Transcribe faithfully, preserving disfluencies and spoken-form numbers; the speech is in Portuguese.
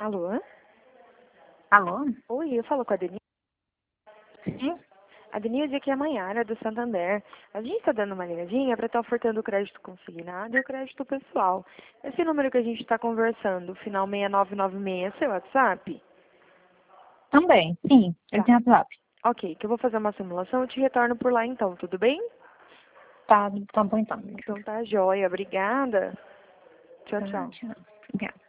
Alô? Alô? Oi, eu falo com a Denise. Sim? A Denise aqui é a Maiara, do Santander. A gente está dando uma ligadinha para estar ofertando o crédito consignado e o crédito pessoal. Esse número que a gente está conversando, final seis nove nove seis, é seu WhatsApp? Também, sim. Eu Tá. tenho WhatsApp. Ok, que eu vou fazer uma simulação, eu te retorno por lá então, tudo bem? Tá, tá bom então. Então tá joia, obrigada. Tchau, Tá, tchau. tchau. Obrigada.